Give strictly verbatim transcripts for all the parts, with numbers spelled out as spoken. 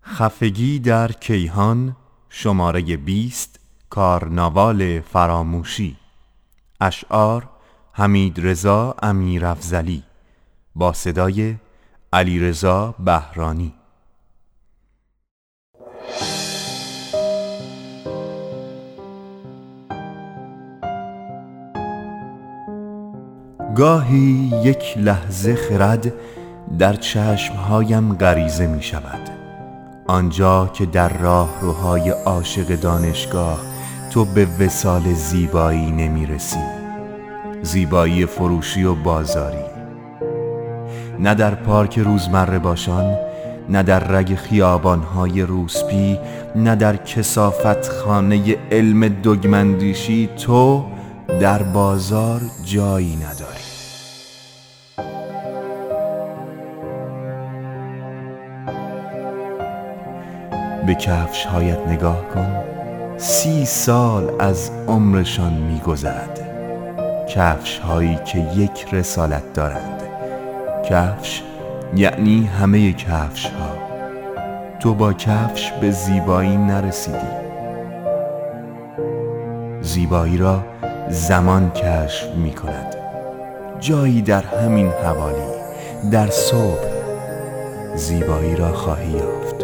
خفگی در کیهان شماره بیست کارناوال فراموشی. اشعار حمیدرضا امیرافضلی با صدای علیرضا بهرانی. گاهی یک لحظه خرد در چشمهایم غریزه می شود، آنجا که در راهروهای عاشق دانشگاه تو به وصال زیبایی نمی رسی، زیبایی فروشی و بازاری، نه در پارک روزمره باشان، نه در رگ خیابانهای روسپی، نه در کثافت خانه علم دگمندیشی. تو در بازار جایی نداری. به کفش هایت نگاه کن، سی سال از عمرشان می گذرد. کفش هایی که یک رسالت دارند. کفش یعنی همه کفش ها. تو با کفش به زیبایی نرسیدی. زیبایی را زمان کشف می کند، جایی در همین حوالی. در صبح زیبایی را خواهی یافت.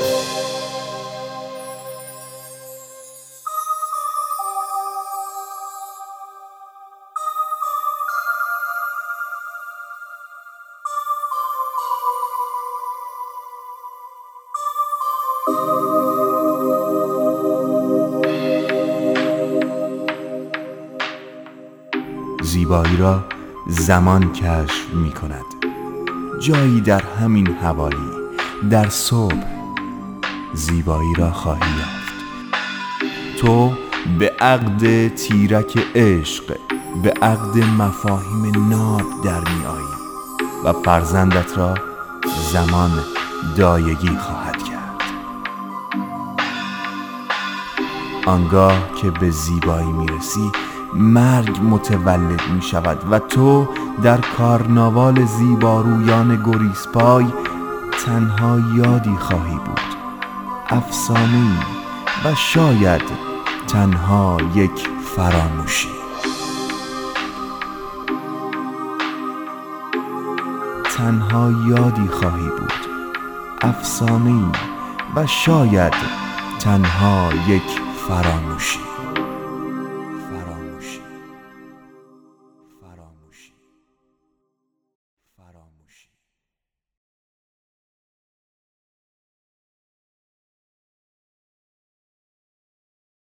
زیبایی را زمان کشف می کند، جایی در همین حوالی. در صبح زیبایی را خواهی یافت. تو به عقد تیرک عشق، به عقد مفاهیم ناب در می آیی و فرزندت را زمان دایگی خواهد کرد. آنگاه که به زیبایی می رسی، مرگ متولد می شود و تو در کارناوال زیبارویان گریزپای تنها یادی خواهی بود، افسانه‌ای و شاید تنها یک فراموشی. تنها یادی خواهی بود، افسانه‌ای و شاید تنها یک فراموشی.